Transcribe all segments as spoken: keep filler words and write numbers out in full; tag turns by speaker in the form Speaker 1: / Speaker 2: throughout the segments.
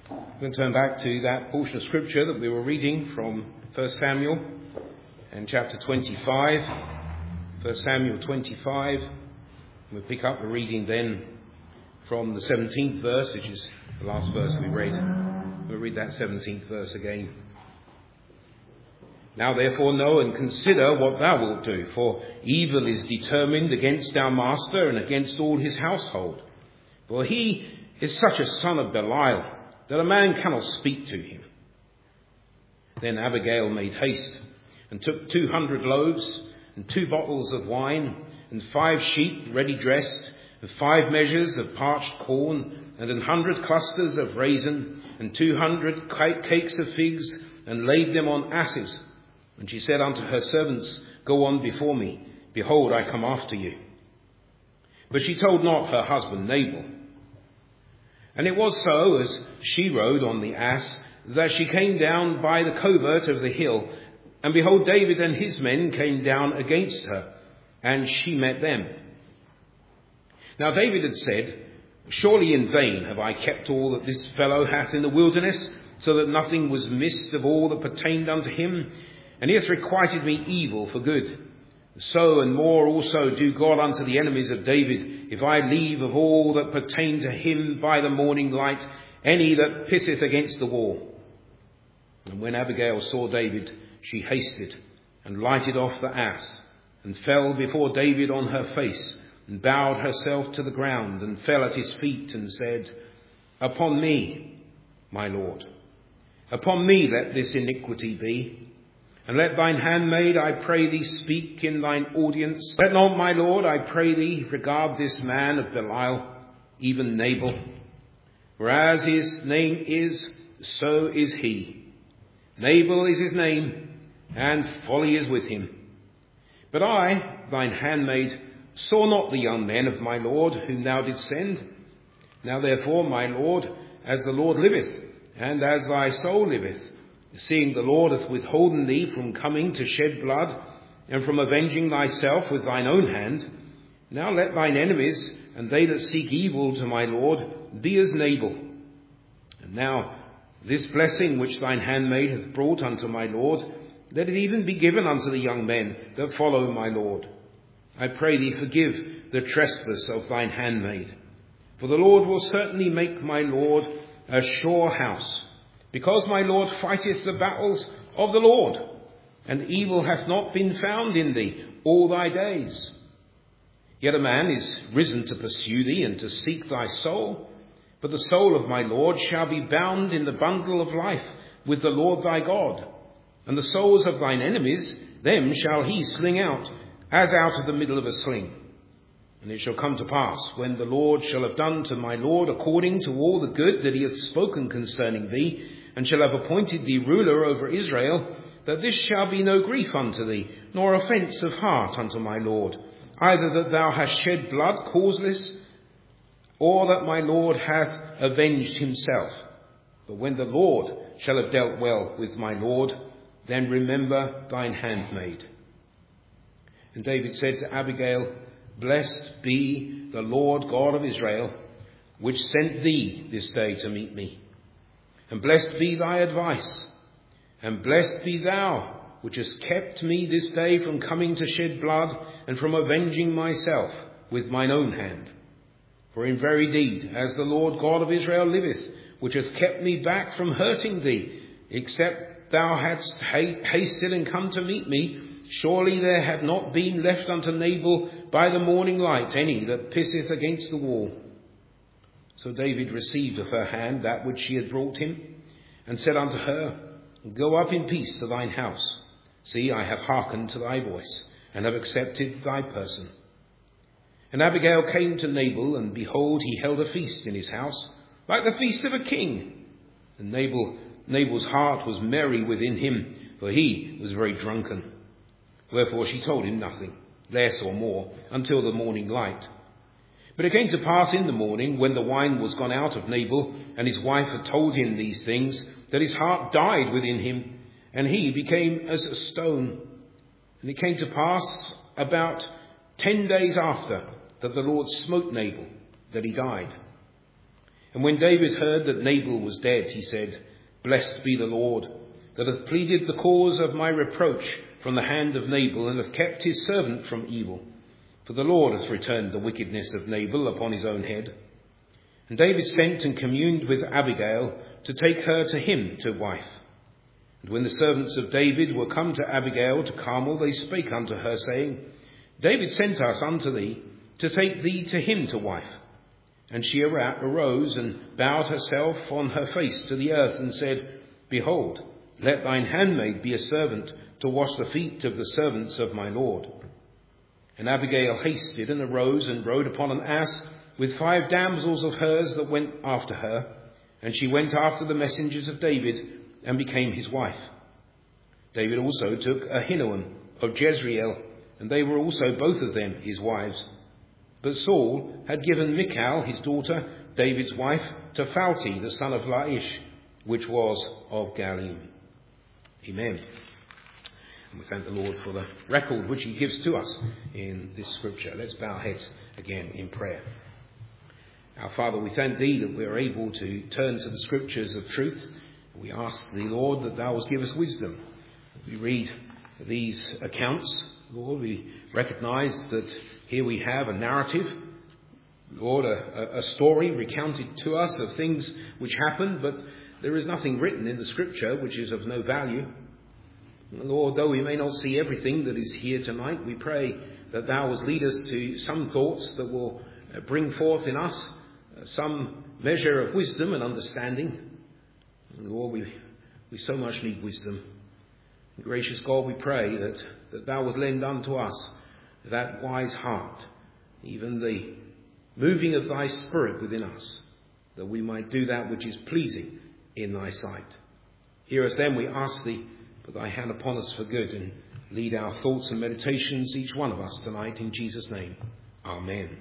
Speaker 1: We're going to turn back to that portion of Scripture that we were reading from First Samuel and chapter twenty-five. First Samuel twenty-five. We'll pick up the reading then from the seventeenth verse, which is the last verse we read. We'll read that seventeenth verse again. Now therefore know and consider what thou wilt do, for evil is determined against our master and against all his household. For he is such a son of Belial, that a man cannot speak to him. Then Abigail made haste, and took two hundred loaves, and two bottles of wine, and five sheep ready dressed, and five measures of parched corn, and an hundred clusters of raisin, and two hundred cakes of figs, and laid them on asses. And she said unto her servants, Go on before me, behold, I come after you. But she told not her husband Nabal. And it was so, as she rode on the ass, that she came down by the covert of the hill, and behold, David and his men came down against her, and she met them. Now David had said, Surely in vain have I kept all that this fellow hath in the wilderness, so that nothing was missed of all that pertained unto him, and he hath requited me evil for good. So and more also do God unto the enemies of David, if I leave of all that pertain to him by the morning light any that pisseth against the wall. And when Abigail saw David, she hasted, and lighted off the ass, and fell before David on her face, and bowed herself to the ground, and fell at his feet, and said, Upon me, my Lord, upon me let this iniquity be. And let thine handmaid, I pray thee, speak in thine audience. Let not, my Lord, I pray thee, regard this man of Belial, even Nabal. For as his name is, so is he. Nabal is his name, and folly is with him. But I, thine handmaid, saw not the young men of my Lord, whom thou didst send. Now therefore, my Lord, as the Lord liveth, and as thy soul liveth, seeing the Lord hath withholden thee from coming to shed blood, and from avenging thyself with thine own hand, now let thine enemies, and they that seek evil to my Lord, be as Nabal. And now this blessing which thine handmaid hath brought unto my Lord, let it even be given unto the young men that follow my Lord. I pray thee, forgive the trespass of thine handmaid. For the Lord will certainly make my Lord a sure house, because my Lord fighteth the battles of the Lord, and evil hath not been found in thee all thy days. Yet a man is risen to pursue thee and to seek thy soul, but the soul of my Lord shall be bound in the bundle of life with the Lord thy God, and the souls of thine enemies, them shall he sling out, as out of the middle of a sling. And it shall come to pass, when the Lord shall have done to my Lord according to all the good that he hath spoken concerning thee, and shall have appointed thee ruler over Israel, that this shall be no grief unto thee, nor offence of heart unto my Lord, either that thou hast shed blood causeless, or that my Lord hath avenged himself. But when the Lord shall have dealt well with my Lord, then remember thine handmaid. And David said to Abigail, Blessed be the Lord God of Israel, which sent thee this day to meet me. And blessed be thy advice, and blessed be thou, which hast kept me this day from coming to shed blood, and from avenging myself with mine own hand. For in very deed, as the Lord God of Israel liveth, which hath kept me back from hurting thee, except thou hadst hasted and come to meet me, surely there had not been left unto Nabal by the morning light any that pisseth against the wall. So David received of her hand that which she had brought him, and said unto her, Go up in peace to thine house. See, I have hearkened to thy voice, and have accepted thy person. And Abigail came to Nabal, and behold, he held a feast in his house, like the feast of a king. And Nabal, Nabal's heart was merry within him, for he was very drunken. Wherefore she told him nothing, less or more, until the morning light. But it came to pass in the morning, when the wine was gone out of Nabal, and his wife had told him these things, that his heart died within him, and he became as a stone. And it came to pass about ten days after, that the Lord smote Nabal, that he died. And when David heard that Nabal was dead, he said, Blessed be the Lord, that hath pleaded the cause of my reproach from the hand of Nabal, and hath kept his servant from evil. For the Lord hath returned the wickedness of Nabal upon his own head. And David sent and communed with Abigail to take her to him to wife. And when the servants of David were come to Abigail to Carmel, they spake unto her, saying, David sent us unto thee to take thee to him to wife. And she arose and bowed herself on her face to the earth, and said, Behold, let thine handmaid be a servant to wash the feet of the servants of my lord. And Abigail hasted and arose and rode upon an ass with five damsels of hers that went after her. And she went after the messengers of David and became his wife. David also took Ahinoam of Jezreel, and they were also both of them his wives. But Saul had given Michal, his daughter, David's wife, to Phalti, the son of Laish, which was of Galim. Amen. And we thank the Lord for the record which he gives to us in this scripture. Let's bow our heads again in prayer. Our Father, we thank thee that we are able to turn to the scriptures of truth. We ask thee, Lord, that thou wilt give us wisdom. We read these accounts, Lord, we recognise that here we have a narrative, Lord, a, a story recounted to us of things which happened, but there is nothing written in the scripture which is of no value. Lord, though we may not see everything that is here tonight, we pray that thou wilt lead us to some thoughts that will bring forth in us some measure of wisdom and understanding. Lord, we, we so much need wisdom. Gracious God, we pray that, that thou wilt lend unto us that wise heart, even the moving of thy Spirit within us, that we might do that which is pleasing in thy sight. Hear us then, we ask thee, put thy hand upon us for good, and lead our thoughts and meditations, each one of us tonight, in Jesus' name. Amen.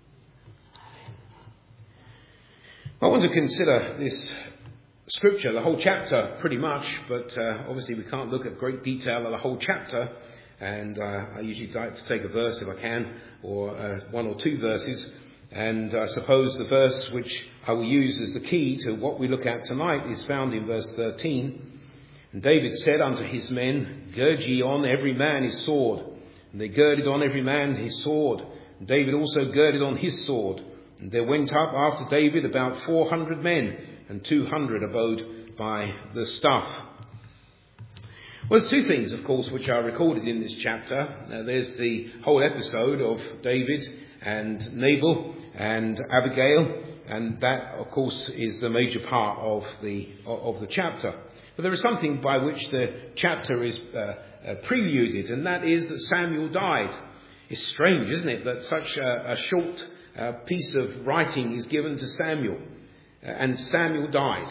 Speaker 1: I want to consider this scripture, the whole chapter pretty much, but uh, obviously we can't look at great detail of the whole chapter, and uh, I usually like to take a verse if I can, or uh, one or two verses, and I suppose the verse which I will use as the key to what we look at tonight is found in verse thirteen. And David said unto his men, Gird ye on every man his sword. And they girded on every man his sword. And David also girded on his sword. And there went up after David about four hundred men, and two hundred abode by the stuff. Well, there's two things, of course, which are recorded in this chapter. Now, there's the whole episode of David and Nabal and Abigail, and that, of course, is the major part of the of the chapter. But there is something by which the chapter is uh, uh, preluded, and that is that Samuel died. It's strange, isn't it, that such a, a short uh, piece of writing is given to Samuel. And Samuel died.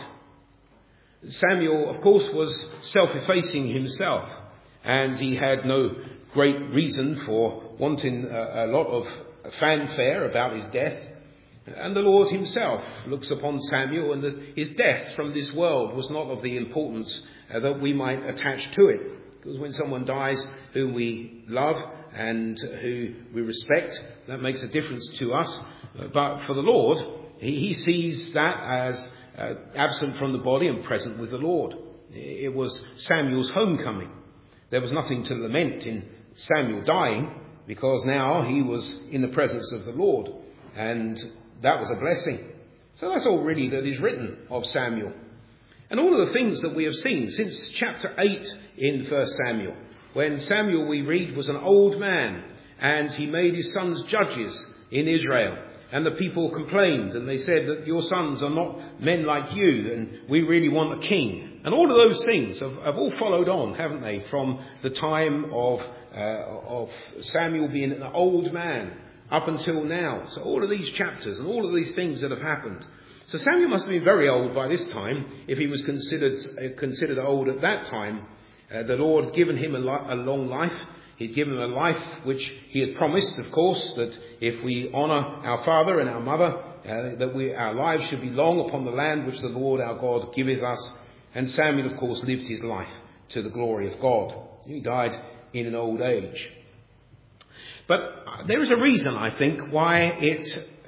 Speaker 1: Samuel, of course, was self-effacing himself, and he had no great reason for wanting a, a lot of fanfare about his death. And the Lord himself looks upon Samuel, and that his death from this world was not of the importance uh, that we might attach to it. Because when someone dies who we love and who we respect, that makes a difference to us. But for the Lord, he sees that as uh, absent from the body and present with the Lord. It was Samuel's homecoming. There was nothing to lament in Samuel dying, because now he was in the presence of the Lord, and that was a blessing. So that's all really that is written of Samuel. And all of the things that we have seen since chapter eight in First Samuel, when Samuel, we read, was an old man, and he made his sons judges in Israel. And the people complained, and they said that your sons are not men like you, and we really want a king. And all of those things have, have all followed on, haven't they, from the time of, uh, of Samuel being an old man up until now. So all of these chapters and all of these things that have happened. So Samuel must have been very old by this time, if he was considered uh, considered old at that time. Uh, the Lord had given him a, li- a long life. He'd given him a life which he had promised, of course, that if we honour our father and our mother, uh, that we, our lives should be long upon the land which the Lord our God giveth us. And Samuel, of course, lived his life to the glory of God. He died in an old age. But there is a reason, I think, why it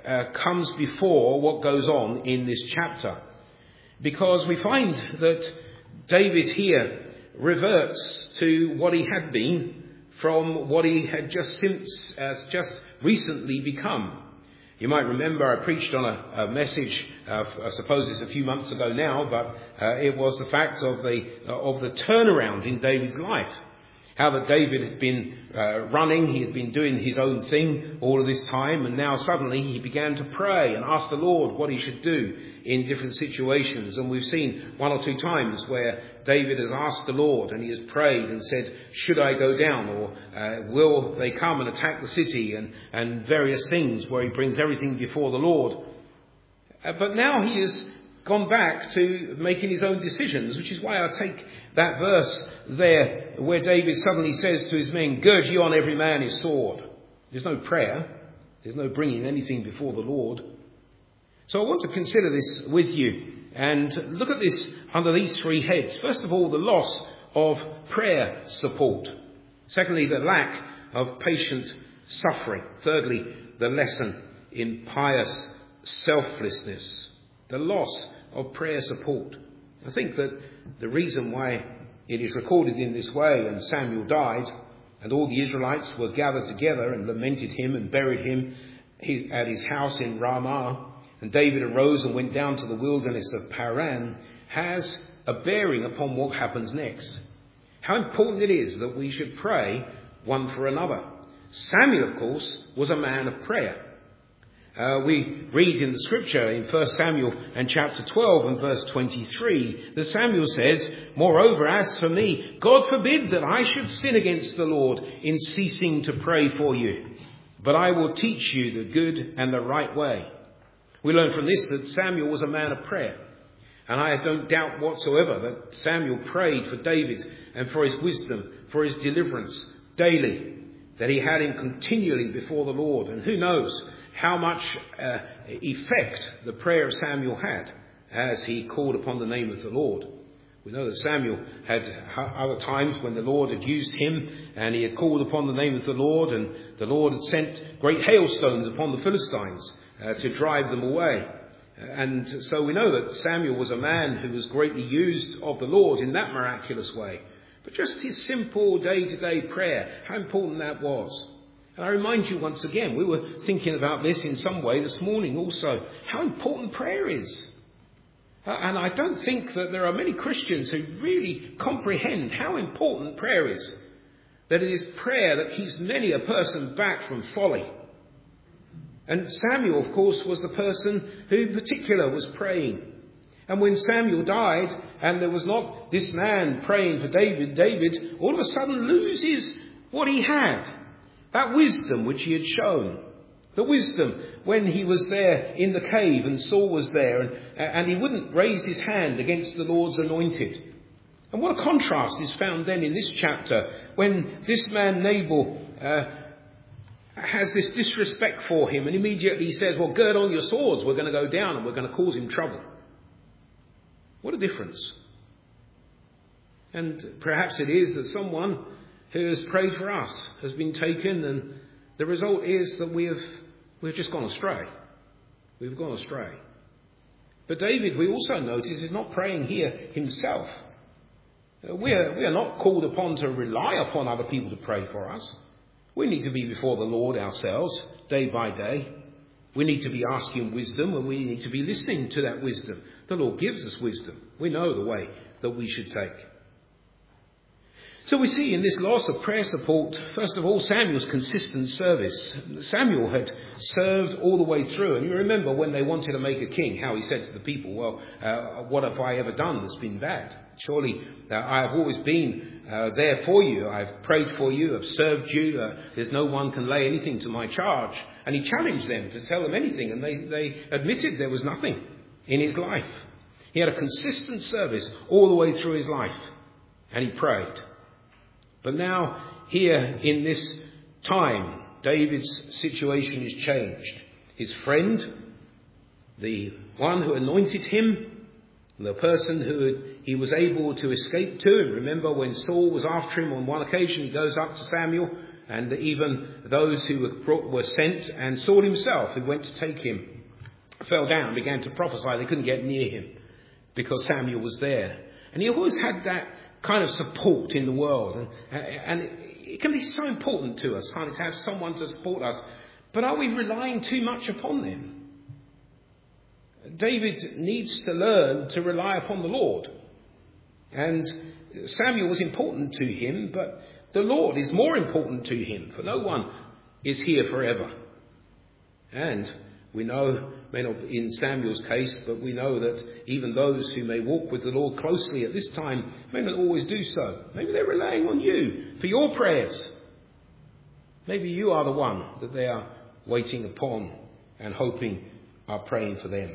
Speaker 1: uh, comes before what goes on in this chapter. Because we find that David here reverts to what he had been from what he had just since, uh, just recently become. You might remember I preached on a, a message, uh, I suppose it's a few months ago now, but uh, it was the fact of the uh, of the turnaround in David's life. How that David had been uh, running, he had been doing his own thing all of this time, and now suddenly he began to pray and ask the Lord what he should do in different situations. And we've seen one or two times where David has asked the Lord and he has prayed and said, should I go down, or uh, will they come and attack the city, and, and various things where he brings everything before the Lord. Uh, but now he is gone back to making his own decisions, which is why I take that verse there where David suddenly says to his men, gird ye on every man his sword. There's no prayer. There's no bringing anything before the Lord. So I want to consider this with you and look at this under these three heads. First of all, the loss of prayer support. Secondly, the lack of patient suffering. Thirdly, the lesson in pious selflessness. The loss of prayer support. I think that the reason why it is recorded in this way, and Samuel died, and all the Israelites were gathered together and lamented him and buried him at his house in Ramah, and David arose and went down to the wilderness of Paran, has a bearing upon what happens next. How important it is that we should pray one for another. Samuel, of course, was a man of prayer. Uh, we read in the scripture in First Samuel and chapter twelve and verse twenty-three that Samuel says, moreover, as for me, God forbid that I should sin against the Lord in ceasing to pray for you, but I will teach you the good and the right way. We learn from this that Samuel was a man of prayer. And I don't doubt whatsoever that Samuel prayed for David and for his wisdom, for his deliverance daily, that he had him continually before the Lord. And who knows how much uh, effect the prayer of Samuel had as he called upon the name of the Lord. We know that Samuel had other times when the Lord had used him and he had called upon the name of the Lord, and the Lord had sent great hailstones upon the Philistines uh, to drive them away. And so we know that Samuel was a man who was greatly used of the Lord in that miraculous way. But just his simple day-to-day prayer, how important that was. And I remind you once again, we were thinking about this in some way this morning also, how important prayer is. Uh, and I don't think that there are many Christians who really comprehend how important prayer is. That it is prayer that keeps many a person back from folly. And Samuel, of course, was the person who in particular was praying. And when Samuel died and there was not this man praying for David, David all of a sudden loses what he had. That wisdom which he had shown. The wisdom when he was there in the cave and Saul was there and, and he wouldn't raise his hand against the Lord's anointed. And what a contrast is found then in this chapter when this man Nabal uh, has this disrespect for him and immediately he says, well, gird on your swords, we're going to go down and we're going to cause him trouble. What a difference. And perhaps it is that someone who has prayed for us has been taken, and the result is that we have we've just gone astray. We've gone astray. But David, we also notice, is not praying here himself. We are, we are not called upon to rely upon other people to pray for us. We need to be before the Lord ourselves, day by day. We need to be asking wisdom, and we need to be listening to that wisdom. The Lord gives us wisdom. We know the way that we should take. So we see in this loss of prayer support, first of all, Samuel's consistent service. Samuel had served all the way through. And you remember when they wanted to make a king, how he said to the people, well, uh, what have I ever done that's been bad? Surely uh, I have always been uh, there for you. I've prayed for you. I've served you. Uh, there's no one can lay anything to my charge. And he challenged them to tell them anything. And they, they admitted there was nothing in his life. He had a consistent service all the way through his life. And he prayed. But now, here in this time, David's situation is changed. His friend, the one who anointed him, the person who he was able to escape to, and remember when Saul was after him on one occasion, he goes up to Samuel And even those who were, brought, were sent, and Saul himself, who went to take him, fell down and began to prophesy. They couldn't get near him because Samuel was there. And he always had that kind of support in the world. And, and it, it can be so important to us, can't it, to have someone to support us. But are we relying too much upon them? David needs to learn to rely upon the Lord. And Samuel was important to him, but the Lord is more important to him, for no one is here forever. And we know, may not in Samuel's case, but we know that even those who may walk with the Lord closely at this time may not always do so. Maybe they're relying on you for your prayers. Maybe you are the one that they are waiting upon and hoping are praying for them.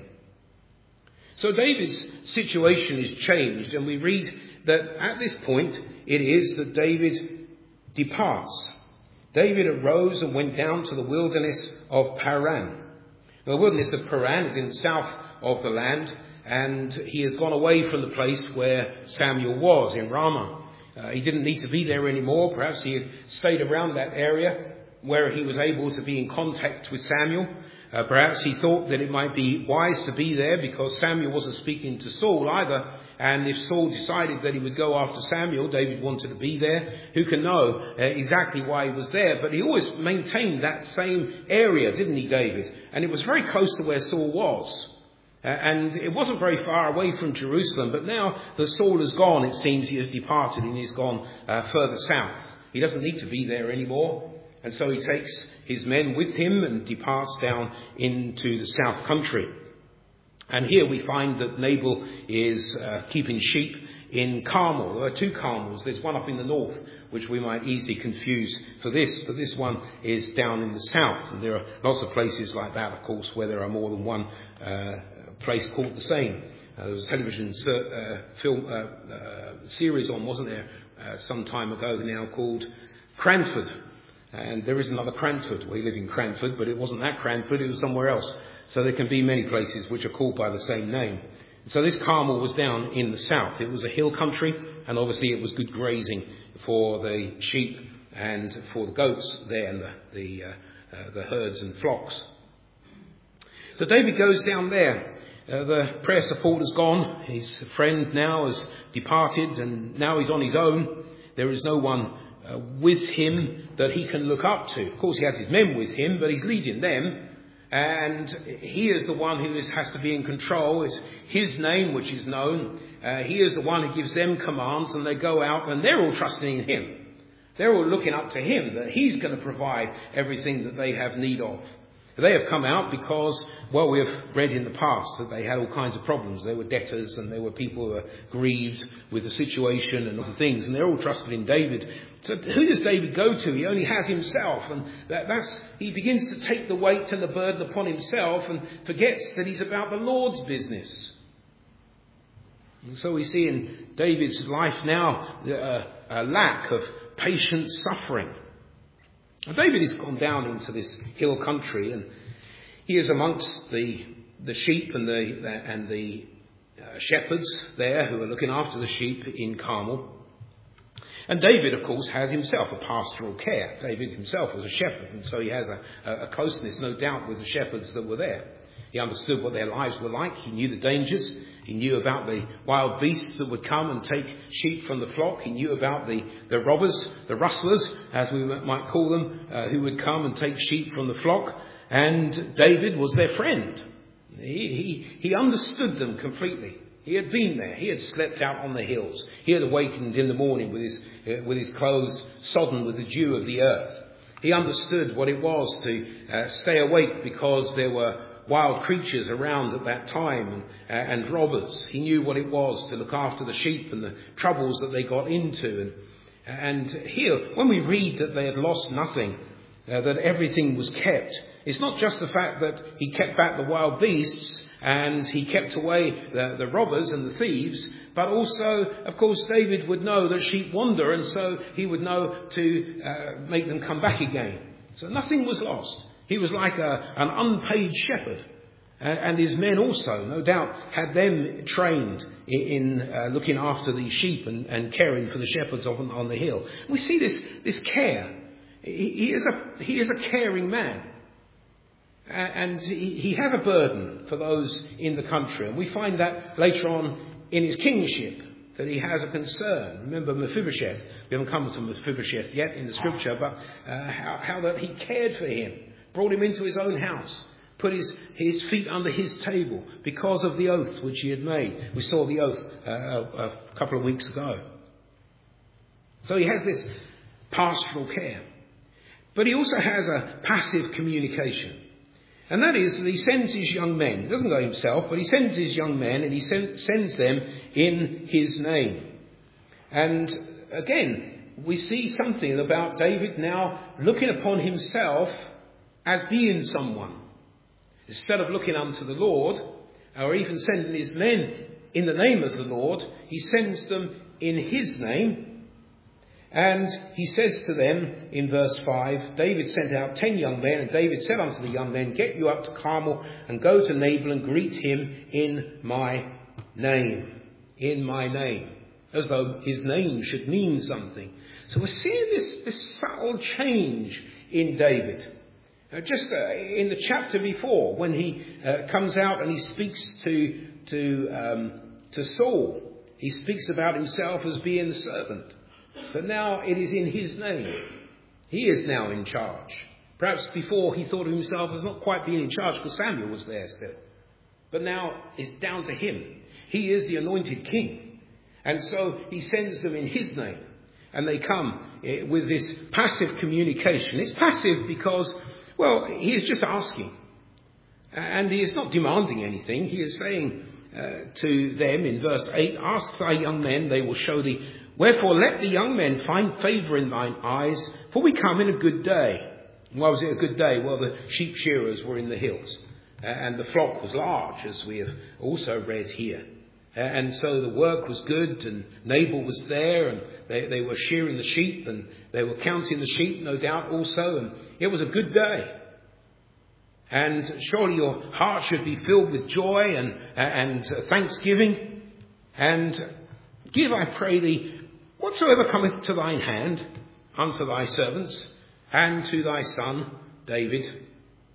Speaker 1: So David's situation is changed, and we read that at this point it is that David departs. David arose and went down to the wilderness of Paran. The wilderness of Paran is in the south of the land, and he has gone away from the place where Samuel was, in Ramah. Uh, he didn't need to be there anymore. Perhaps he had stayed around that area where he was able to be in contact with Samuel. Uh, perhaps he thought that it might be wise to be there because Samuel wasn't speaking to Saul either. And if Saul decided that he would go after Samuel, David wanted to be there. Who can know uh, exactly why he was there? But he always maintained that same area, didn't he, David? And it was very close to where Saul was. Uh, and it wasn't very far away from Jerusalem. But now that Saul has gone, it seems he has departed and he's gone uh, further south. He doesn't need to be there anymore. And so he takes his men with him and departs down into the south country. And here we find that Nabal is uh, keeping sheep in Carmel. There are two Carmels. There's one up in the north, which we might easily confuse for this, but this one is down in the south. And there are lots of places like that, of course, where there are more than one uh, place called the same. Uh, there was a television uh, film uh, uh, series on, wasn't there, uh, some time ago now, called Cranford. And there is another Cranford. We live in Cranford, but it wasn't that Cranford, it was somewhere else. So there can be many places which are called by the same name. So this Carmel was down in the south. It was a hill country, and obviously it was good grazing for the sheep and for the goats there, and the, the, uh, uh, the herds and flocks. So David goes down there. Uh, the prayer support has gone. His friend now has departed, and now he's on his own. There is no one Uh, with him that he can look up to. Of course, he has his men with him, but he's leading them. And he is the one who is, has to be in control. It's his name which is known. Uh, he is the one who gives them commands, and they go out and they're all trusting in him. They're all looking up to him, that he's going to provide everything that they have need of. They have come out because, well, we have read in the past that they had all kinds of problems. There were debtors and there were people who were grieved with the situation and other things, and they're all trusted in David. So who does David go to? He only has himself, and that, that's he begins to take the weight and the burden upon himself and forgets that he's about the Lord's business. And so we see in David's life now uh, a lack of patient suffering. David has gone down into this hill country, and he is amongst the the sheep and the, the and the uh, shepherds there who are looking after the sheep in Carmel. And David, of course, has himself a pastoral care. David himself was a shepherd, and so he has a, a closeness, no doubt, with the shepherds that were there. He understood what their lives were like. He knew the dangers. He knew about the wild beasts that would come and take sheep from the flock. He knew about the, the robbers, the rustlers, as we might call them, uh, who would come and take sheep from the flock. And David was their friend. He, he, he understood them completely. He had been there. He had slept out on the hills. He had awakened in the morning with his, uh, with his clothes sodden with the dew of the earth. He understood what it was to uh, stay awake because there were wild creatures around at that time, and, uh, and robbers. He knew what it was to look after the sheep and the troubles that they got into. And, and here, when we read that they had lost nothing, uh, that everything was kept, it's not just the fact that he kept back the wild beasts and he kept away the, the robbers and the thieves, but also, of course, David would know that sheep wander, and so he would know to uh, make them come back again. So nothing was lost. He was like a, an unpaid shepherd. Uh, and his men also, no doubt, had them trained in, in uh, looking after the sheep and, and caring for the shepherds on, on the hill. We see this, this care. He, he, is, a, he is a caring man. And he, he had a burden for those in the country. And we find that later on in his kingship, that he has a concern. Remember Mephibosheth. We haven't come to Mephibosheth yet in the scripture, but uh, how, how that he cared for him, brought him into his own house, put his, his feet under his table because of the oath which he had made. We saw the oath uh, a, a couple of weeks ago. So he has this pastoral care. But he also has a passive communication. And that is that he sends his young men. He doesn't go himself, but he sends his young men and he send, sends them in his name. And again, we see something about David now looking upon himself as being someone. Instead of looking unto the Lord, or even sending his men in the name of the Lord, he sends them in his name. And he says to them in verse five, David sent out ten young men, and David said unto the young men, get you up to Carmel and go to Nabal and greet him in my name. In my name. As though his name should mean something. So we're seeing this, this subtle change in David. Uh, just uh, in the chapter before, when he uh, comes out and he speaks to, to, um, to Saul, he speaks about himself as being the servant. But now it is in his name. He is now in charge. Perhaps before he thought of himself as not quite being in charge because Samuel was there still. But now it's down to him. He is the anointed king. And so he sends them in his name. And they come with this passive communication. It's passive because, well, he is just asking. And he is not demanding anything. He is saying uh, to them in verse eight, ask thy young men, they will show thee. Wherefore let the young men find favour in thine eyes, for we come in a good day. Why was it a good day? Well, the sheep shearers were in the hills, uh, and the flock was large, as we have also read here. Uh, and so the work was good, and Nabal was there, and they, they were shearing the sheep, and they were counting the sheep, no doubt also, and it was a good day. And surely your heart should be filled with joy and, uh, and uh, thanksgiving, and give, I pray thee, whatsoever cometh to thine hand unto thy servants and to thy son David.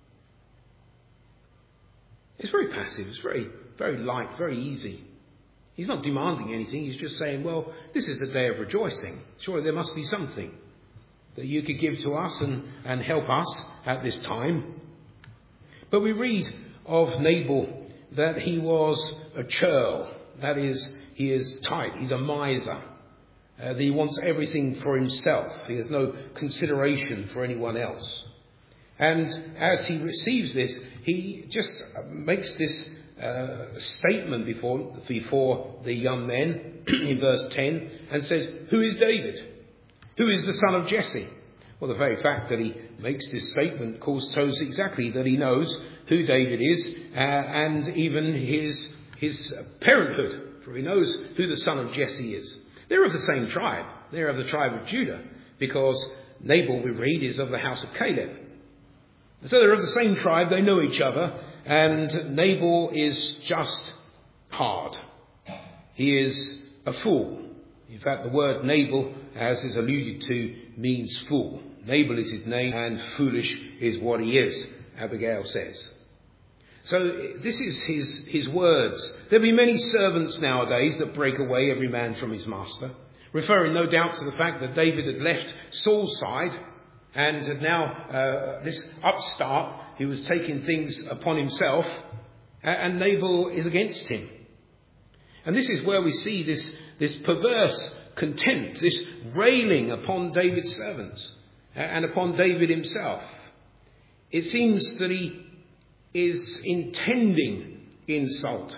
Speaker 1: It's very passive. It's very, very light, very easy. He's not demanding anything. He's just saying, well, this is a day of rejoicing. Surely there must be something that you could give to us and, and help us at this time. But we read of Nabal that he was a churl. That is, he is tight. He's a miser. Uh, that he wants everything for himself. He has no consideration for anyone else. And as he receives this, he just makes this uh, statement before, before the young men in verse ten and says, who is David? Who is the son of Jesse? Well, the very fact that he makes this statement shows exactly that he knows who David is uh, and even his, his parenthood, for he knows who the son of Jesse is. They're of the same tribe. They're of the tribe of Judah, because Nabal, we read, is of the house of Caleb. So they're of the same tribe. They know each other. And Nabal is just hard. He is a fool. In fact, the word Nabal, as is alluded to, means fool. Nabal is his name, and foolish is what he is, Abigail says. So this is his, his words. There'll be many servants nowadays that break away every man from his master, referring no doubt to the fact that David had left Saul's side and had now, uh, this upstart, he was taking things upon himself, and Nabal is against him. And this is where we see this, this perverse contempt, this railing upon David's servants and upon David himself. It seems that he is intending insult.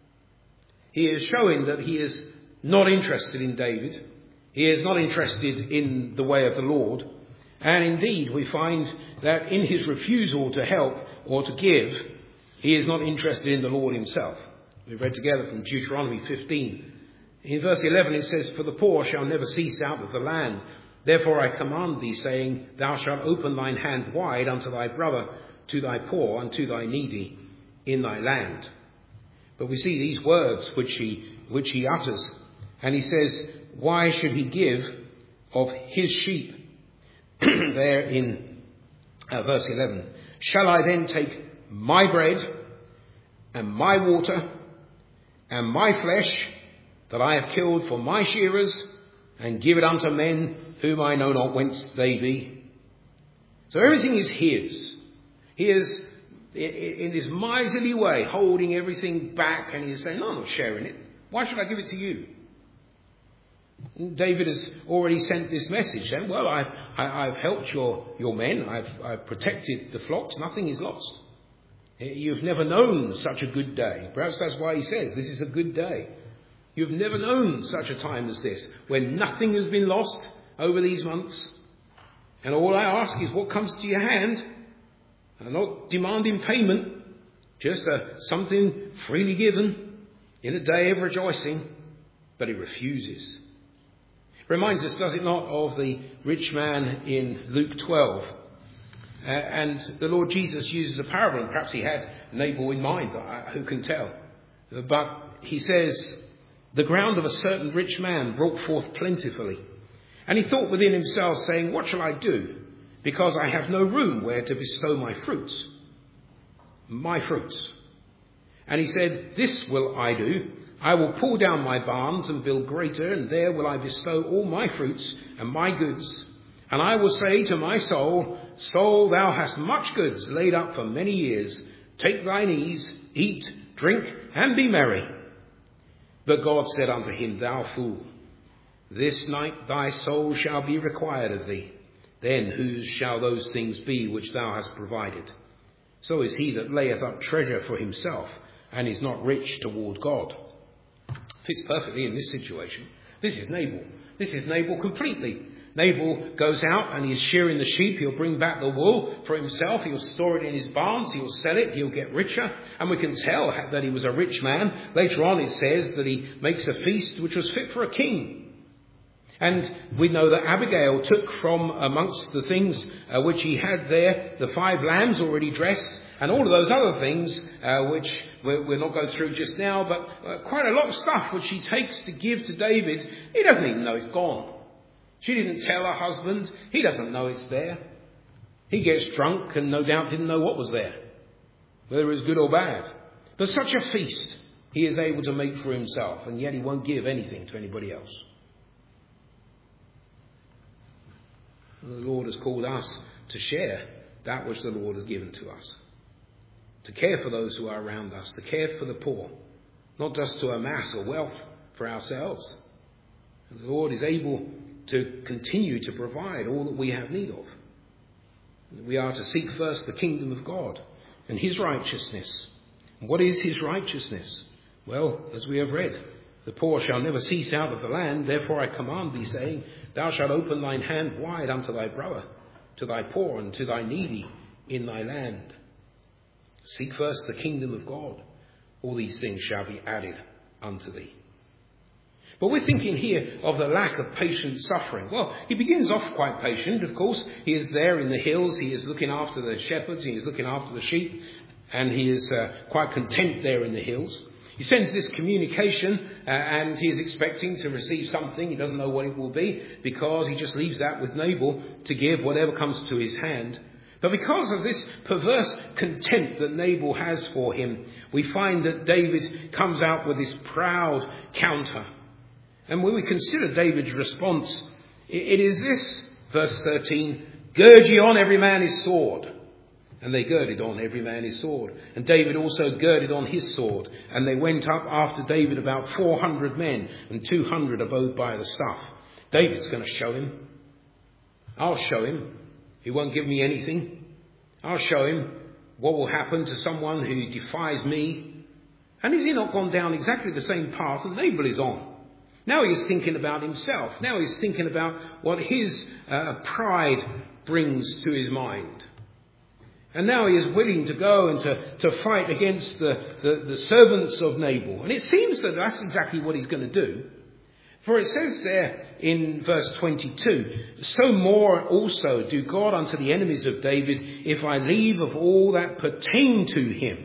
Speaker 1: He is showing that he is not interested in David. He is not interested in the way of the Lord. And indeed, we find that in his refusal to help or to give, he is not interested in the Lord himself. We read together from Deuteronomy fifteen. In verse eleven it says, for the poor shall never cease out of the land. Therefore I command thee, saying, thou shalt open thine hand wide unto thy brother, to thy poor and to thy needy in thy land. But we see these words which he, which he utters. And he says, why should he give of his sheep there in uh, verse eleven. Shall I then take my bread and my water and my flesh that I have killed for my shearers and give it unto men whom I know not whence they be? So everything is his. He is, in this miserly way, holding everything back, and he is saying, no, I'm not sharing it. Why should I give it to you? And David has already sent this message saying, well, I've, I, I've helped your, your men. I've, I've protected the flocks. Nothing is lost. You've never known such a good day. Perhaps that's why he says this is a good day. You've never known such a time as this, when nothing has been lost over these months. And all I ask is what comes to your hand. I'm not demanding payment, just a, something freely given in a day of rejoicing. But he refuses. Reminds us, does it not, of the rich man in Luke twelve. Uh, and the Lord Jesus uses a parable, and perhaps he had Nabal in mind, uh, who can tell. Uh, but he says, the ground of a certain rich man brought forth plentifully. And he thought within himself, saying, what shall I do? Because I have no room where to bestow my fruits. My fruits. And he said, this will I do. I will pull down my barns and build greater, and there will I bestow all my fruits and my goods. And I will say to my soul, soul, thou hast much goods laid up for many years. Take thine ease, eat, drink, and be merry. But God said unto him, thou fool, this night thy soul shall be required of thee. Then whose shall those things be which thou hast provided? So is he that layeth up treasure for himself, and is not rich toward God. Fits perfectly in this situation. This is Nabal. This is Nabal completely. Nabal goes out and he's shearing the sheep. He'll bring back the wool for himself. He'll store it in his barns. He'll sell it. He'll get richer. And we can tell that he was a rich man. Later on it says that he makes a feast which was fit for a king. And we know that Abigail took from amongst the things uh, which he had there, the five lambs already dressed, and all of those other things, uh, which we're, we're not going through just now, but uh, quite a lot of stuff which she takes to give to David. He doesn't even know it's gone. She didn't tell her husband. He doesn't know it's there. He gets drunk and no doubt didn't know what was there, whether it was good or bad. But such a feast he is able to make for himself, and yet he won't give anything to anybody else. The Lord has called us to share that which the Lord has given to us. To care for those who are around us. To care for the poor. Not just to amass a wealth for ourselves. And the Lord is able to continue to provide all that we have need of. We are to seek first the kingdom of God and his righteousness. And what is his righteousness? Well, as we have read, the poor shall never cease out of the land. Therefore I command thee, saying, thou shalt open thine hand wide unto thy brother, to thy poor and to thy needy in thy land. Seek first the kingdom of God. All these things shall be added unto thee. But we're thinking here of the lack of patient suffering. Well, he begins off quite patient, of course. He is there in the hills. He is looking after the shepherds. He is looking after the sheep. And he is uh, quite content there in the hills. He sends this communication uh, and he is expecting to receive something. He doesn't know what it will be because he just leaves that with Nabal to give whatever comes to his hand. But because of this perverse contempt that Nabal has for him, we find that David comes out with this proud counter. And when we consider David's response, it is this, verse thirteen, gird ye on every man his sword. And they girded on every man his sword. And David also girded on his sword. And they went up after David about four hundred men, and two hundred abode by the stuff. David's going to show him. I'll show him. He won't give me anything. I'll show him what will happen to someone who defies me. And has he not gone down exactly the same path that Nabal is on? Now he's thinking about himself. Now he's thinking about what his uh, pride brings to his mind. And now he is willing to go and to, to fight against the, the, the servants of Nabal. And it seems that that's exactly what he's going to do. For it says there in verse twenty-two, so more also do God unto the enemies of David, if I leave of all that pertain to him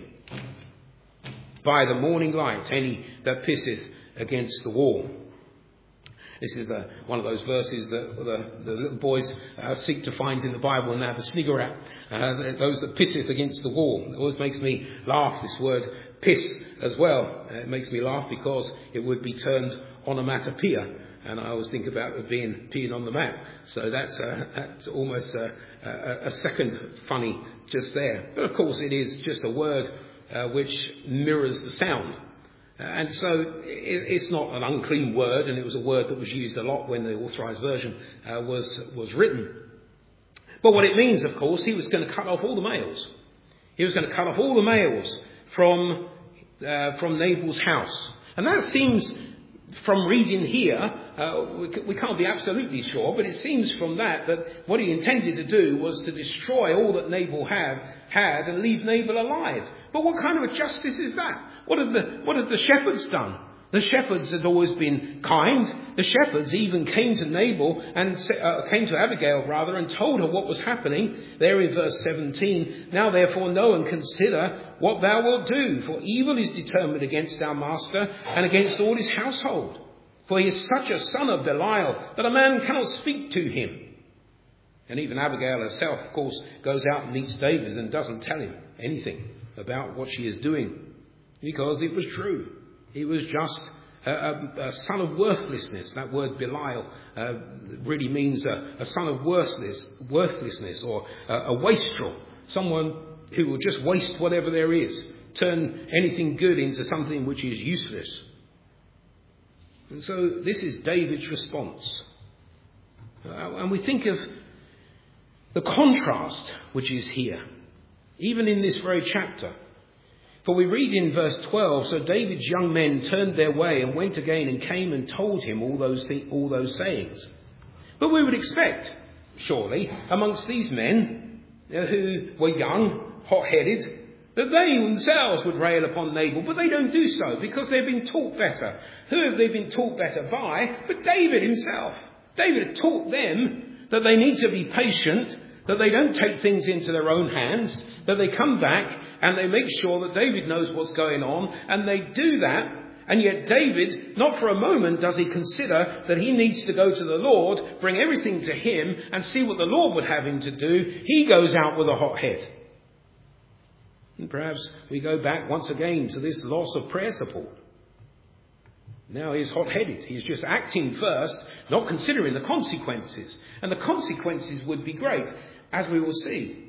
Speaker 1: by the morning light any that pisseth against the wall. This is uh, one of those verses that the, the little boys uh, seek to find in the Bible and have a snigger at. Uh, those that pisseth against the wall. It always makes me laugh, this word piss as well. Uh, it makes me laugh because it would be turned onomatopoeia. And I always think about it being peeing on the mat. So that's, uh, that's almost a, a, a second funny just there. But of course it is just a word uh, which mirrors the sound. Uh, and so it, it's not an unclean word, and it was a word that was used a lot when the Authorized Version uh, was, was written. But what it means, of course, he was going to cut off all the males. He was going to cut off all the males from, uh, from Nabal's house. And that seems, from reading here, uh, we, we can't be absolutely sure, but it seems from that that what he intended to do was to destroy all that Nabal have, had and leave Nabal alive. But what kind of a justice is that? What have the, what have the shepherds done? The shepherds had always been kind. The shepherds even came to Nabal and uh, came to Abigail rather and told her what was happening. There in verse seventeen, now therefore know and consider what thou wilt do, for evil is determined against our master and against all his household. For he is such a son of Belial that a man cannot speak to him. And even Abigail herself, of course, goes out and meets David and doesn't tell him anything about what she is doing, because it was true. He was just a, a, a son of worthlessness. That word Belial uh, really means a, a son of worthless, worthlessness or a, a wastrel. Someone who will just waste whatever there is, turn anything good into something which is useless. And so this is David's response. Uh, and we think of the contrast which is here, even in this very chapter. For we read in verse twelve, so David's young men turned their way and went again and came and told him all those th- all those sayings. But we would expect, surely, amongst these men uh, who were young, hot-headed, that they themselves would rail upon Nabal. But they don't do so because they've been taught better. Who have they been taught better by? But David himself. David had taught them that they need to be patient, that they don't take things into their own hands, that they come back and they make sure that David knows what's going on, and they do that. And yet David, not for a moment does he consider that he needs to go to the Lord, bring everything to him and see what the Lord would have him to do. He goes out with a hot head. And perhaps we go back once again to this loss of prayer support. Now he's hot-headed. He's just acting first, not considering the consequences. And the consequences would be great, as we will see.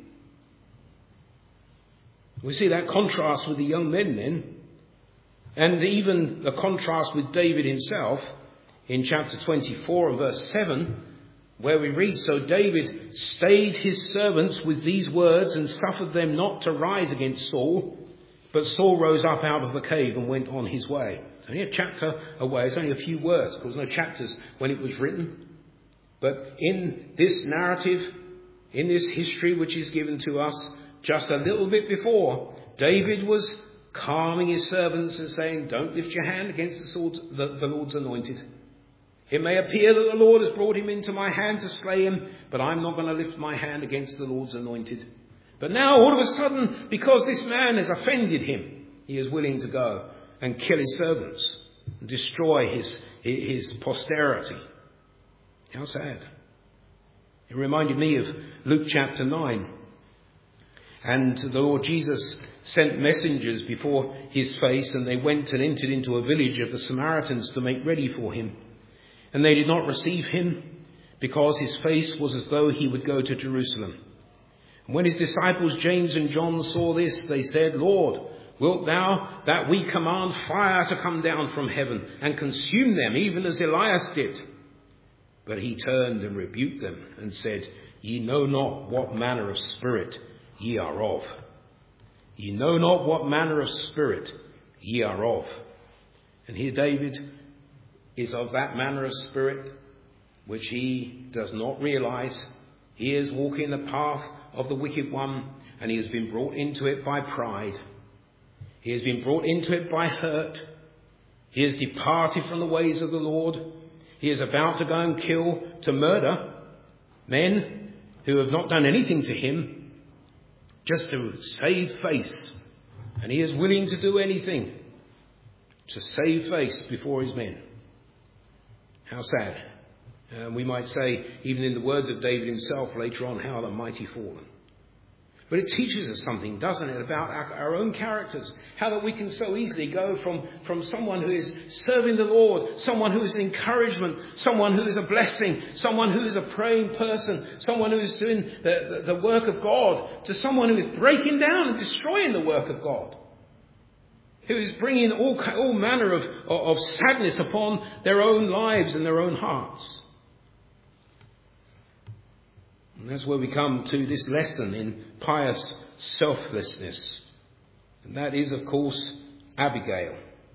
Speaker 1: We see that contrast with the young men then, and even the contrast with David himself in chapter twenty-four and verse seven, where we read, so David stayed his servants with these words and suffered them not to rise against Saul, but Saul rose up out of the cave and went on his way. It's only a chapter away. It's only a few words. There was no chapters when it was written. But in this narrative, in this history which is given to us, just a little bit before, David was calming his servants and saying, don't lift your hand against the, swords, the, the Lord's anointed. It may appear that the Lord has brought him into my hand to slay him, but I'm not going to lift my hand against the Lord's anointed. But now, all of a sudden, because this man has offended him, he is willing to go and kill his servants and destroy his, his posterity. How sad. It reminded me of Luke chapter nine. And the Lord Jesus sent messengers before his face, and they went and entered into a village of the Samaritans to make ready for him. And they did not receive him, because his face was as though he would go to Jerusalem. And when his disciples James and John saw this, they said, Lord, wilt thou that we command fire to come down from heaven and consume them, even as Elias did? But he turned and rebuked them and said, Ye know not what manner of spirit ye are of. Ye know not what manner of spirit ye are of. And here David is of that manner of spirit which he does not realize. He is walking the path of the wicked one, and he has been brought into it by pride. He has been brought into it by hurt. He has departed from the ways of the Lord. He is about to go and kill, to murder men who have not done anything to him, just to save face. And he is willing to do anything to save face before his men. How sad. Uh, we might say, even in the words of David himself later on, how the mighty fallen. But it teaches us something, doesn't it, about our, our own characters. How that we can so easily go from, from someone who is serving the Lord, someone who is an encouragement, someone who is a blessing, someone who is a praying person, someone who is doing the, the, the work of God, to someone who is breaking down and destroying the work of God. Who is bringing all, all manner of, of sadness upon their own lives and their own hearts. And that's where we come to this lesson in pious selflessness. And that is, of course, Abigail.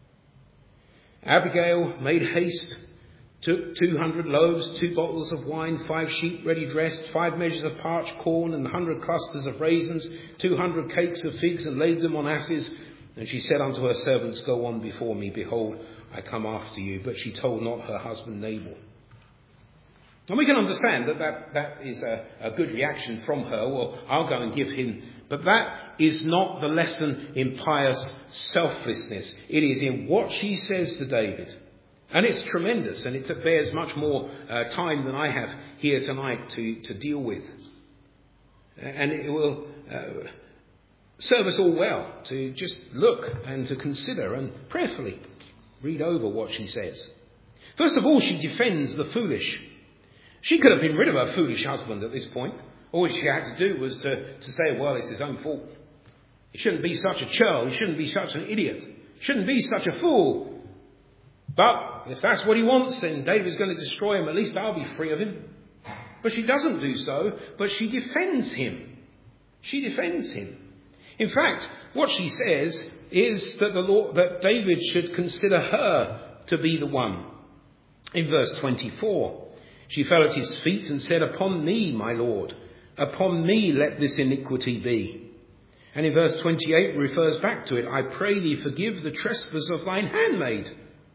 Speaker 1: Abigail made haste, took two hundred loaves, two bottles of wine, five sheep ready dressed, five measures of parched corn, and a hundred clusters of raisins, two hundred cakes of figs, and laid them on asses. And she said unto her servants, Go on before me, behold, I come after you. But she told not her husband Nabal. And we can understand that that, that is a, a good reaction from her. Well, I'll go and give him. But that is not the lesson in pious selflessness. It is in what she says to David. And it's tremendous, and it bears much more uh, time than I have here tonight to, to deal with. And it will uh, serve us all well to just look and to consider and prayerfully read over what she says. First of all, she defends the foolish. She could have been rid of her foolish husband at this point. All she had to do was to, to say, well, it's his own fault. He shouldn't be such a churl. He shouldn't be such an idiot. He shouldn't be such a fool. But if that's what he wants, then David's going to destroy him. At least I'll be free of him. But she doesn't do so, but she defends him. She defends him. In fact, what she says is that the Lord, that David should consider her to be the one. In verse twenty-four, she fell at his feet and said, Upon me, my Lord, upon me let this iniquity be. And in verse twenty-eight refers back to it. I pray thee, forgive the trespass of thine handmaid.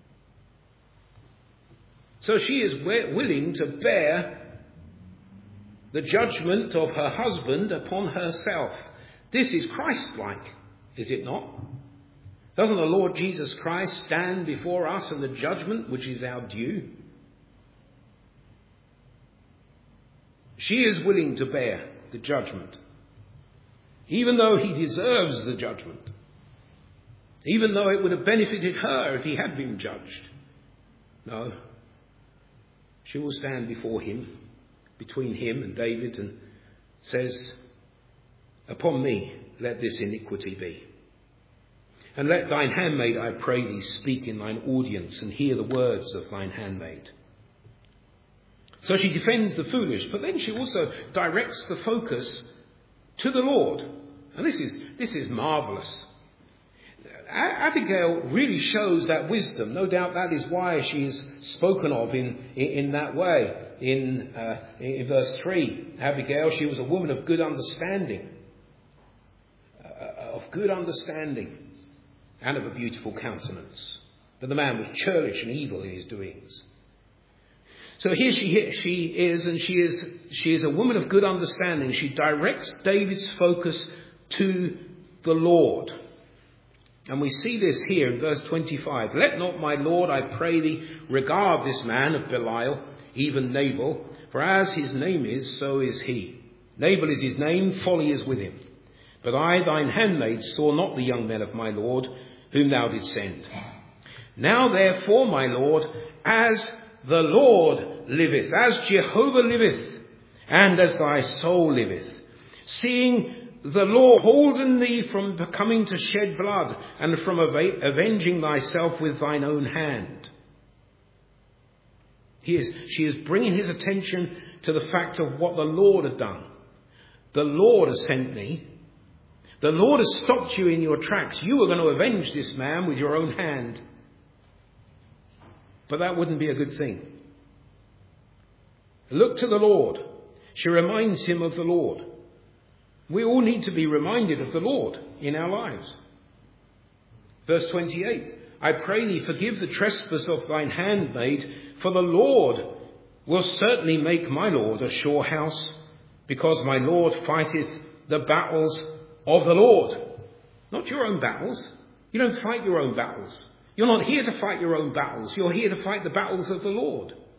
Speaker 1: So she is willing to bear the judgment of her husband upon herself. This is Christ-like, is it not? Doesn't the Lord Jesus Christ stand before us in the judgment which is our due? She is willing to bear the judgment, even though he deserves the judgment, even though it would have benefited her if he had been judged. No, she will stand before him, between him and David, and says, Upon me let this iniquity be. And let thine handmaid, I pray thee, speak in thine audience, and hear the words of thine handmaid. So she defends the foolish, but then she also directs the focus to the Lord. And this is, this is marvellous. Abigail really shows that wisdom. No doubt that is why she is spoken of in, in, in that way. In, uh, in verse three, Abigail, she was a woman of good understanding. Uh, of good understanding and of a beautiful countenance. But the man was churlish and evil in his doings. So here she, she is, and she is, she is a woman of good understanding. She directs David's focus to the Lord. And we see this here in verse twenty-five. Let not my Lord, I pray thee, regard this man of Belial, even Nabal, for as his name is, so is he. Nabal is his name, folly is with him. But I, thine handmaid, saw not the young men of my Lord, whom thou didst send. Now therefore, my Lord, as the Lord liveth, as Jehovah liveth, and as thy soul liveth, seeing the Lord holden thee from coming to shed blood, and from avenging thyself with thine own hand. He is, she is bringing his attention to the fact of what the Lord had done. The Lord has sent me. The Lord has stopped you in your tracks. You were going to avenge this man with your own hand. But that wouldn't be a good thing. Look to the Lord. She reminds him of the Lord. We all need to be reminded of the Lord in our lives. Verse twenty-eight. I pray thee, forgive the trespass of thine handmaid, for the Lord will certainly make my Lord a sure house, because my Lord fighteth the battles of the Lord. Not your own battles. You don't fight your own battles. You're not here to fight your own battles. You're here to fight the battles of the Lord.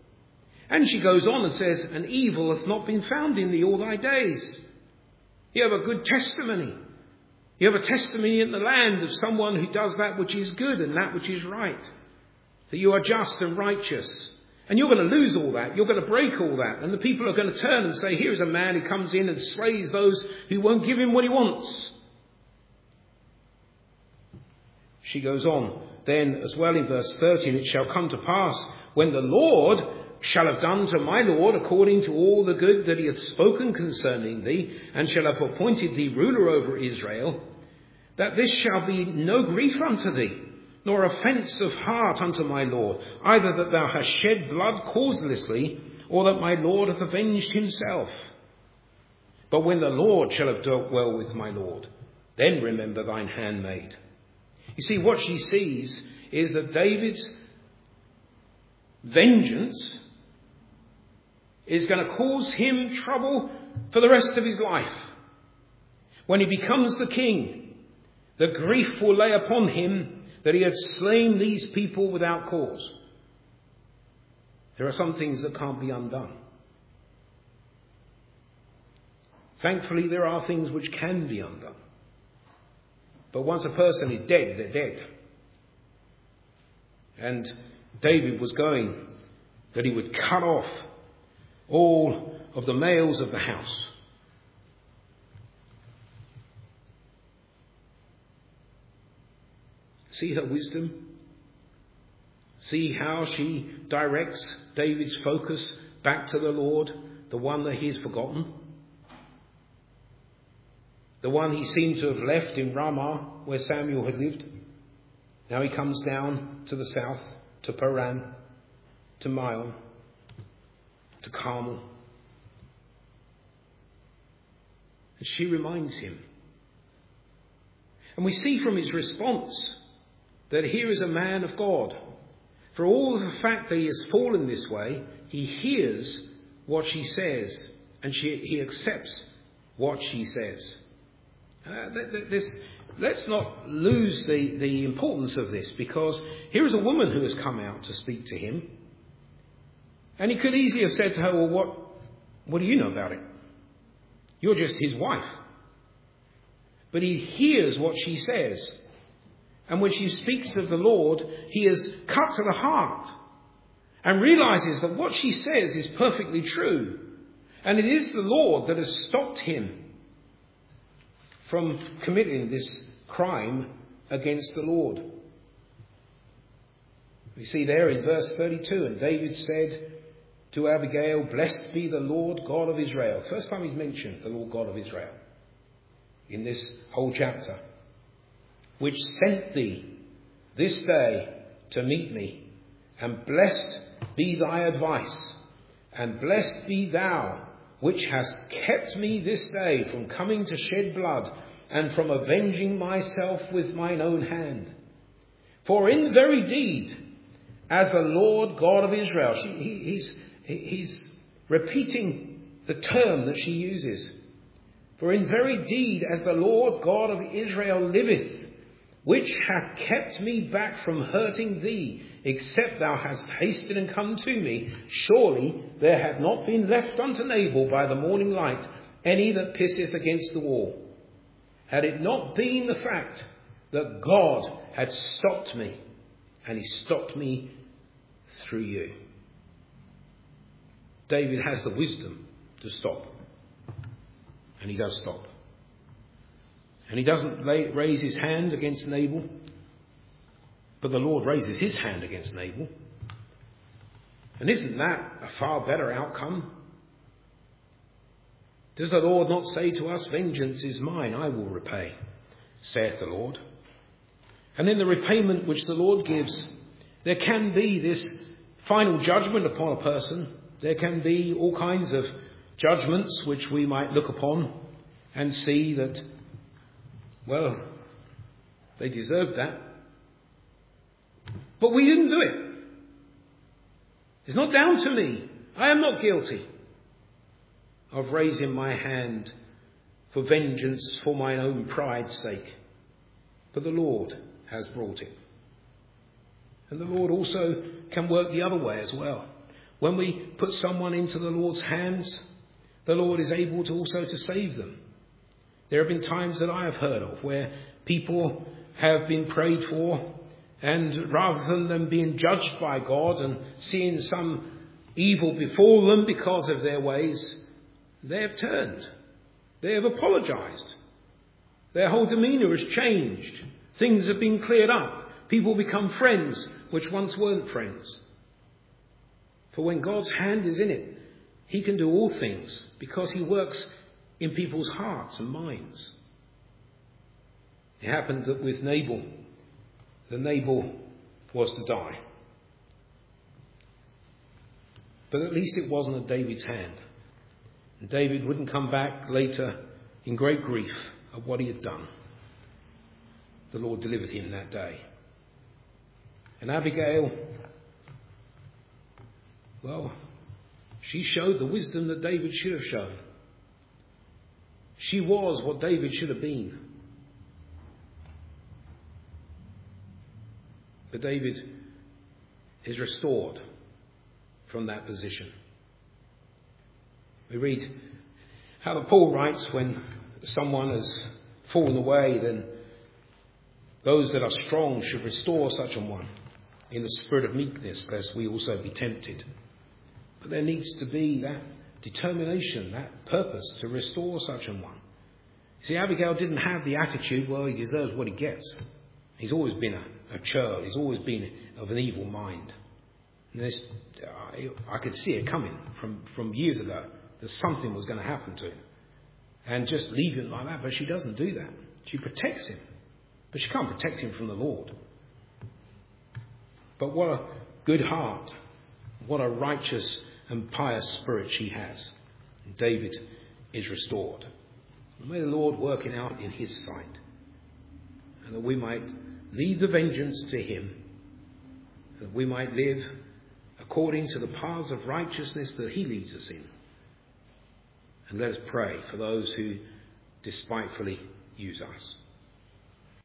Speaker 1: And she goes on and says, and evil hath not been found in thee all thy days. You have a good testimony. You have a testimony in the land of someone who does that which is good and that which is right. That you are just and righteous. And you're going to lose all that. You're going to break all that. And the people are going to turn and say, here is a man who comes in and slays those who won't give him what he wants. She goes on. Then as well in verse thirteen, it shall come to pass when the Lord shall have done to my Lord according to all the good that he hath spoken concerning thee, and shall have appointed thee ruler over Israel, that this shall be no grief unto thee, nor offence of heart unto my Lord, either that thou hast shed blood causelessly, or that my Lord hath avenged himself. But when the Lord shall have dealt well with my Lord, then remember thine handmaid. You see, what she sees is that David's vengeance is going to cause him trouble for the rest of his life. When he becomes the king, the grief will lay upon him that he had slain these people without cause. There are some things that can't be undone. Thankfully, there are things which can be undone. But once a person is dead, they're dead. And David was going that he would cut off all of the males of the house. See her wisdom? See how she directs David's focus back to the Lord, the one that he has forgotten? The one he seemed to have left in Ramah, where Samuel had lived. Now he comes down to the south, to Paran, to Maon, to Carmel. And she reminds him. And we see from his response that here is a man of God. For all of the fact that he has fallen this way, he hears what she says, and she, he accepts what she says. Uh, this, let's not lose the, the importance of this, because here is a woman who has come out to speak to him. And he could easily have said to her, well, what, what do you know about it? You're just his wife. But he hears what she says. And when she speaks of the Lord, he is cut to the heart and realizes that what she says is perfectly true. And it is the Lord that has stopped him from committing this crime against the Lord. We see there in verse thirty-two, and David said to Abigail, blessed be the Lord God of Israel. First time he's mentioned the Lord God of Israel in this whole chapter. Which sent thee this day to meet me. And blessed be thy advice. And blessed be thou, which hast kept me this day from coming to shed blood, and from avenging myself with mine own hand. For in very deed, as the Lord God of Israel, she, he, he's, he's repeating the term that she uses. For in very deed, as the Lord God of Israel liveth, which hath kept me back from hurting thee, except thou hast hasted and come to me, surely there hath not been left unto Nabal by the morning light any that pisseth against the wall. Had it not been the fact that God had stopped me, and he stopped me through you. David has the wisdom to stop. And he does stop. And he doesn't lay, raise his hand against Nabal, but the Lord raises his hand against Nabal. And isn't that a far better outcome? Does the Lord not say to us, vengeance is mine, I will repay, saith the Lord? And in the repayment which the Lord gives, there can be this final judgment upon a person. There can be all kinds of judgments which we might look upon and see that, well, they deserved that. But we didn't do it. It's not down to me. I am not guilty of raising my hand for vengeance for mine own pride's sake. But the Lord has brought it. And the Lord also can work the other way as well. When we put someone into the Lord's hands, the Lord is able to also to save them. There have been times that I have heard of where people have been prayed for, and rather than them being judged by God and seeing some evil befall them because of their ways, they have turned. They have apologized. Their whole demeanor has changed. Things have been cleared up. People become friends which once weren't friends. For when God's hand is in it, he can do all things because he works in people's hearts and minds. It happened that with Nabal, the Nabal was to die. But at least it wasn't at David's hand. And David wouldn't come back later in great grief at what he had done. The Lord delivered him that day. And Abigail, well, she showed the wisdom that David should have shown. She was what David should have been. But David is restored from that position. We read how that Paul writes, when someone has fallen away, then those that are strong should restore such a one in the spirit of meekness, lest we also be tempted. But there needs to be that determination, that purpose to restore such a one. See, Abigail didn't have the attitude, well, he deserves what he gets. He's always been a, a churl. He's always been of an evil mind. And this, I, I could see it coming from, from years ago, that something was going to happen to him. And just leave him like that. But she doesn't do that. She protects him. But she can't protect him from the Lord. But what a good heart. What a righteous and pious spirit she has. And David is restored. And may the Lord work it out in his sight. And that we might leave the vengeance to him. That we might live according to the paths of righteousness that he leads us in. And let us pray for those who despitefully use us.